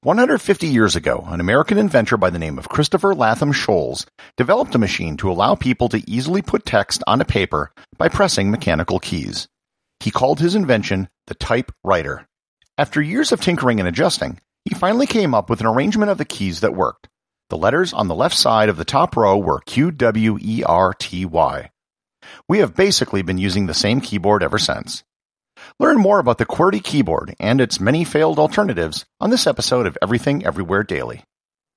150 years ago, an American inventor by the name of Christopher Latham Scholes developed a machine to allow people to easily put text onto paper by pressing mechanical keys. He called his invention the typewriter. After years of tinkering and adjusting, he finally came up with an arrangement of the keys that worked. The letters on the left side of the top row were QWERTY. We have basically been using the same keyboard ever since. Learn more about the QWERTY keyboard and its many failed alternatives on this episode of Everything Everywhere Daily.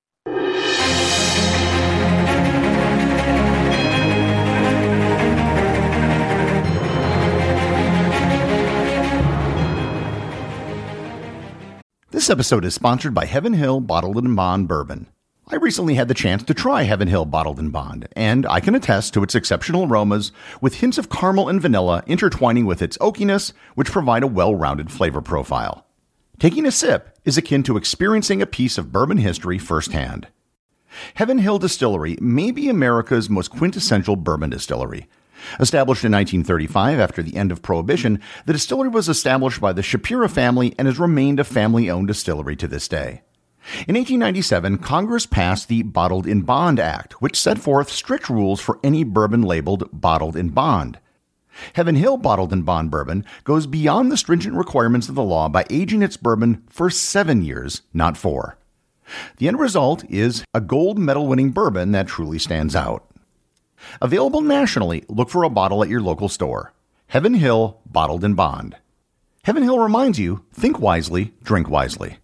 This episode is sponsored by Heaven Hill Bottled & Bond Bourbon. I recently had the chance to try Heaven Hill Bottled & Bond, and I can attest to its exceptional aromas with hints of caramel and vanilla intertwining with its oakiness, which provide a well-rounded flavor profile. Taking a sip is akin to experiencing a piece of bourbon history firsthand. Heaven Hill Distillery may be America's most quintessential bourbon distillery. Established in 1935 after the end of Prohibition, the distillery was established by the Shapira family and has remained a family-owned distillery to this day. In 1897, Congress passed the Bottled in Bond Act, which set forth strict rules for any bourbon labeled bottled in bond. Heaven Hill Bottled in Bond Bourbon goes beyond the stringent requirements of the law by aging its bourbon for 7 years, not 4. The end result is a gold medal-winning bourbon that truly stands out. Available nationally, look for a bottle at your local store. Heaven Hill Bottled in Bond. Heaven Hill reminds you, think wisely, drink wisely.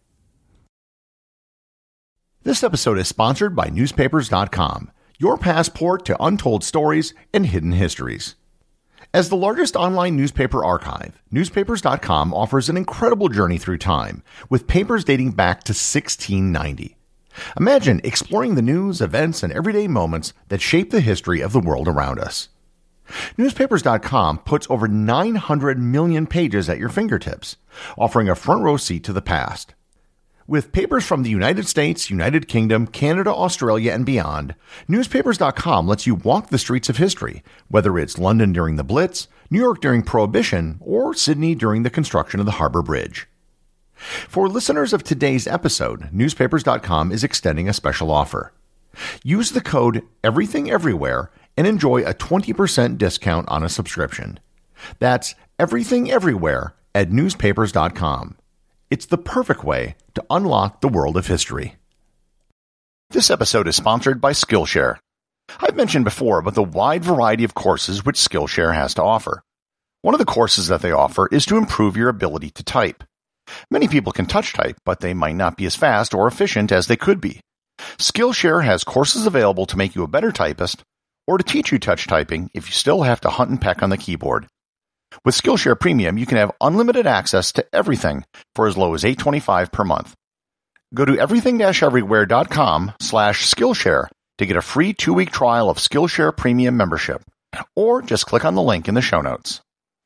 This episode is sponsored by Newspapers.com, your passport to untold stories and hidden histories. As the largest online newspaper archive, Newspapers.com offers an incredible journey through time, with papers dating back to 1690. Imagine exploring the news, events, and everyday moments that shape the history of the world around us. Newspapers.com puts over 900 million pages at your fingertips, offering a front row seat to the past. With papers from the United States, United Kingdom, Canada, Australia, and beyond, Newspapers.com lets you walk the streets of history, whether it's London during the Blitz, New York during Prohibition, or Sydney during the construction of the Harbor Bridge. For listeners of today's episode, Newspapers.com is extending a special offer. Use the code EVERYTHINGEVERYWHERE and enjoy a 20% discount on a subscription. That's Everything Everywhere at Newspapers.com. It's the perfect way to unlock the world of history. This episode is sponsored by Skillshare. I've mentioned before about the wide variety of courses which Skillshare has to offer. One of the courses that they offer is to improve your ability to type. Many people can touch type, but they might not be as fast or efficient as they could be. Skillshare has courses available to make you a better typist, or to teach you touch typing if you still have to hunt and peck on the keyboard. With Skillshare Premium, you can have unlimited access to everything for as low as $8.25 per month. Go to everything-everywhere.com/Skillshare to get a free 2-week trial of Skillshare Premium membership, or just click on the link in the show notes.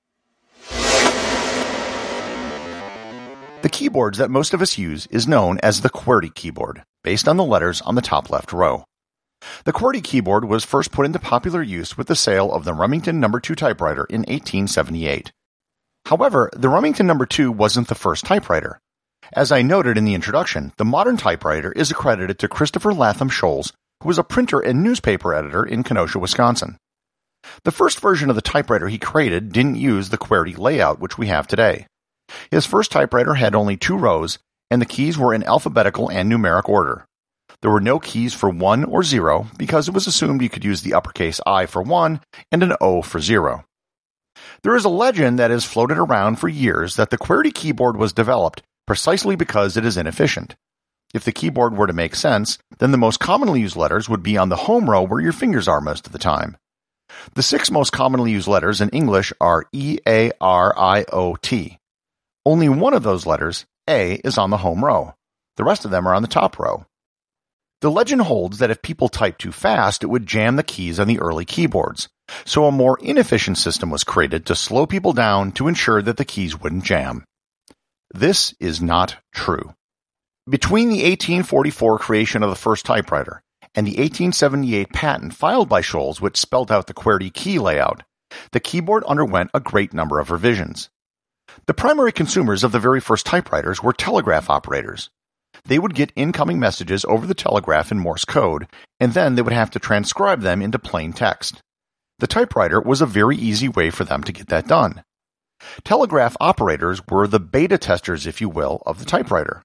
The keyboards that most of us use is known as the QWERTY keyboard, based on the letters on the top left row. The QWERTY keyboard was first put into popular use with the sale of the Remington No. 2 typewriter in 1878. However, the Remington No. 2 wasn't the first typewriter. As I noted in the introduction, the modern typewriter is accredited to Christopher Latham Scholes, who was a printer and newspaper editor in Kenosha, Wisconsin. The first version of the typewriter he created didn't use the QWERTY layout which we have today. His first typewriter had only 2 rows, and the keys were in alphabetical and numeric order. There were no keys for 1 or 0 because it was assumed you could use the uppercase I for 1 and an O for 0. There is a legend that has floated around for years that the QWERTY keyboard was developed precisely because it is inefficient. If the keyboard were to make sense, then the most commonly used letters would be on the home row where your fingers are most of the time. The 6 most commonly used letters in English are E, A, R, I, O, T. Only one of those letters, A, is on the home row. The rest of them are on the top row. The legend holds that if people typed too fast, it would jam the keys on the early keyboards, so a more inefficient system was created to slow people down to ensure that the keys wouldn't jam. This is not true. Between the 1844 creation of the first typewriter and the 1878 patent filed by Scholes which spelled out the QWERTY key layout, the keyboard underwent a great number of revisions. The primary consumers of the very first typewriters were telegraph operators. They would get incoming messages over the telegraph in Morse code, and then they would have to transcribe them into plain text. The typewriter was a very easy way for them to get that done. Telegraph operators were the beta testers, if you will, of the typewriter.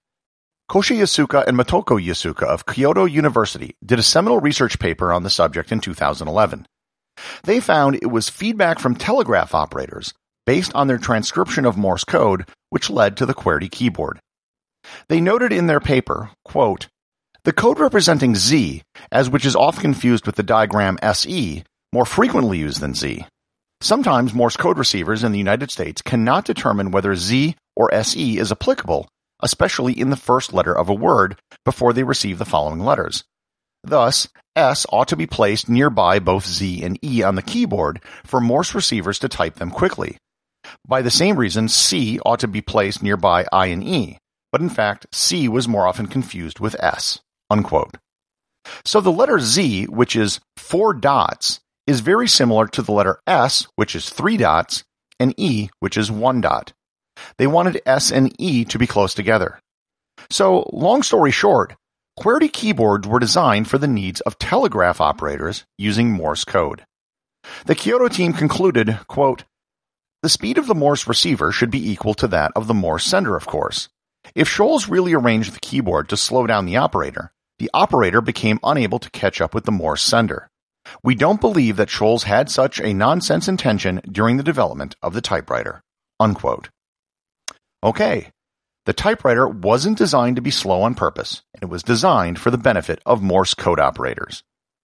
Koshi Yasuka and Motoko Yasuka of Kyoto University did a seminal research paper on the subject in 2011. They found it was feedback from telegraph operators based on their transcription of Morse code which led to the QWERTY keyboard. They noted in their paper, quote, "The code representing Z, as which is often confused with the diagram SE, more frequently used than Z. Sometimes Morse code receivers in the United States cannot determine whether Z or SE is applicable, especially in the first letter of a word, before they receive the following letters. Thus, S ought to be placed nearby both Z and E on the keyboard for Morse receivers to type them quickly. By the same reason, C ought to be placed nearby I and E, but in fact, C was more often confused with S." Unquote. So the letter Z, which is 4 dots, is very similar to the letter S, which is 3 dots, and E, which is 1 dot. They wanted S and E to be close together. So, long story short, QWERTY keyboards were designed for the needs of telegraph operators using Morse code. The Kyoto team concluded, quote, "The speed of the Morse receiver should be equal to that of the Morse sender, of course. If Scholz really arranged the keyboard to slow down the operator became unable to catch up with the Morse sender. We don't believe that Scholz had such a nonsense intention during the development of the typewriter." Unquote. Okay, the typewriter wasn't designed to be slow on purpose, and it was designed for the benefit of Morse code operators.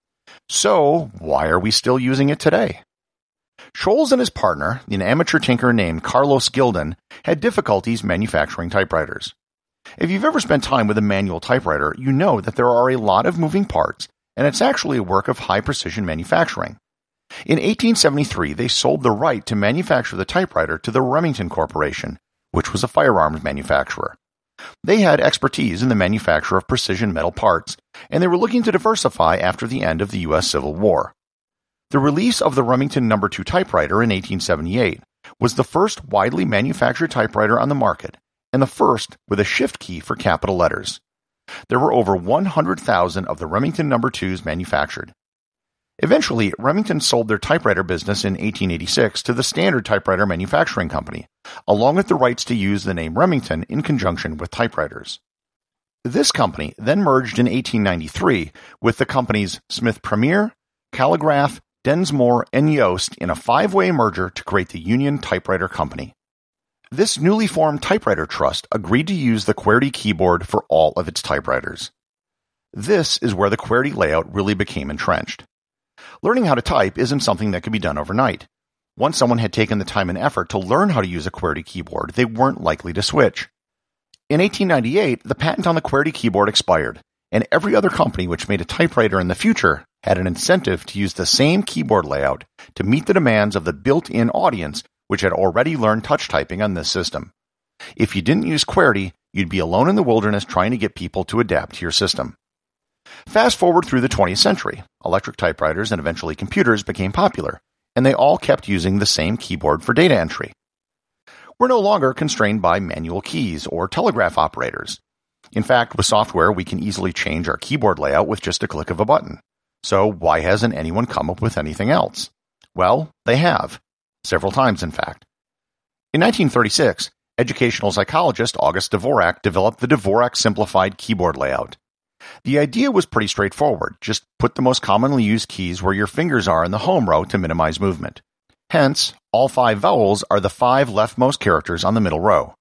So, why are we still using it today? Scholz and his partner, an amateur tinker named Carlos Gildan, had difficulties manufacturing typewriters. If you've ever spent time with a manual typewriter, you know that there are a lot of moving parts, and it's actually a work of high-precision manufacturing. In 1873, they sold the right to manufacture the typewriter to the Remington Corporation, which was a firearms manufacturer. They had expertise in the manufacture of precision metal parts, and they were looking to diversify after the end of the U.S. Civil War. The release of the Remington No. 2 typewriter in 1878 was the first widely manufactured typewriter on the market, and the first with a shift key for capital letters. There were over 100,000 of the Remington No. 2s manufactured. Eventually, Remington sold their typewriter business in 1886 to the Standard Typewriter Manufacturing Company, along with the rights to use the name Remington in conjunction with typewriters. This company then merged in 1893 with the companies Smith Premier, Calligraph, Densmore, and Yost in a 5-way merger to create the Union Typewriter Company. This newly formed typewriter trust agreed to use the QWERTY keyboard for all of its typewriters. This is where the QWERTY layout really became entrenched. Learning how to type isn't something that could be done overnight. Once someone had taken the time and effort to learn how to use a QWERTY keyboard, they weren't likely to switch. In 1898, the patent on the QWERTY keyboard expired, and every other company which made a typewriter in the future had an incentive to use the same keyboard layout to meet the demands of the built-in audience which had already learned touch typing on this system. If you didn't use QWERTY, you'd be alone in the wilderness trying to get people to adapt to your system. Fast forward through the 20th century, electric typewriters and eventually computers became popular, and they all kept using the same keyboard for data entry. We're no longer constrained by manual keys or telegraph operators. In fact, with software, we can easily change our keyboard layout with just a click of a button. So why hasn't anyone come up with anything else? Well, they have. Several times, in fact. In 1936, educational psychologist August Dvorak developed the Dvorak Simplified Keyboard Layout. The idea was pretty straightforward. Just put the most commonly used keys where your fingers are in the home row to minimize movement. Hence, all 5 vowels are the 5 leftmost characters on the middle row.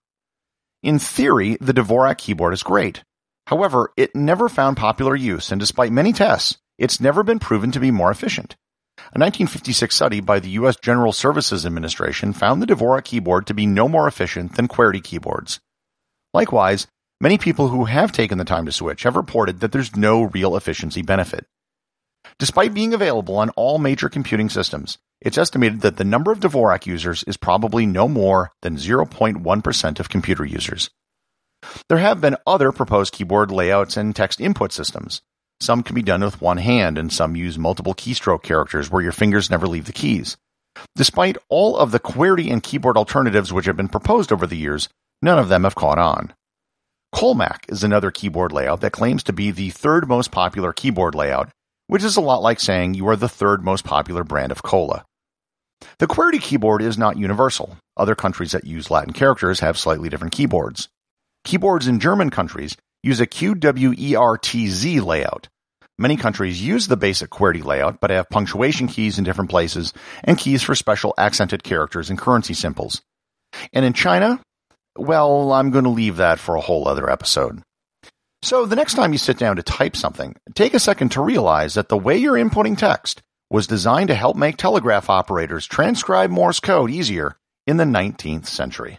In theory, the Dvorak keyboard is great. However, it never found popular use, and despite many tests, it's never been proven to be more efficient. A 1956 study by the U.S. General Services Administration found the Dvorak keyboard to be no more efficient than QWERTY keyboards. Likewise, many people who have taken the time to switch have reported that there's no real efficiency benefit. Despite being available on all major computing systems, it's estimated that the number of Dvorak users is probably no more than 0.1% of computer users. There have been other proposed keyboard layouts and text input systems. Some can be done with one hand, and some use multiple keystroke characters where your fingers never leave the keys. Despite all of the QWERTY and keyboard alternatives which have been proposed over the years, none of them have caught on. Colmac is another keyboard layout that claims to be the third most popular keyboard layout, which is a lot like saying you are the third most popular brand of cola. The QWERTY keyboard is not universal. Other countries that use Latin characters have slightly different keyboards. Keyboards in German countries use a QWERTZ layout. Many countries use the basic QWERTY layout, but have punctuation keys in different places and keys for special accented characters and currency symbols. And in China, well, I'm going to leave that for a whole other episode. So the next time you sit down to type something, take a second to realize that the way you're inputting text was designed to help make telegraph operators transcribe Morse code easier in the 19th century.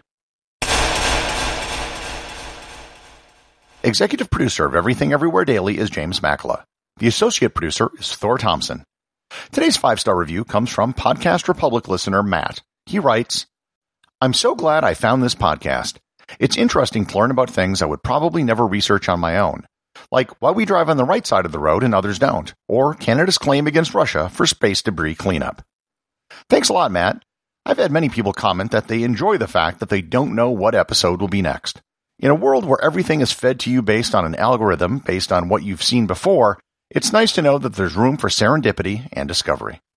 Executive producer of Everything Everywhere Daily is James Makala. The associate producer is Thor Thompson. Today's 5-star review comes from Podcast Republic listener Matt. He writes, I'm so glad I found this podcast. It's interesting to learn about things I would probably never research on my own, like why we drive on the right side of the road and others don't, or Canada's claim against Russia for space debris cleanup. Thanks a lot, Matt. I've had many people comment that they enjoy the fact that they don't know what episode will be next. In a world where everything is fed to you based on an algorithm based on what you've seen before, it's nice to know that there's room for serendipity and discovery.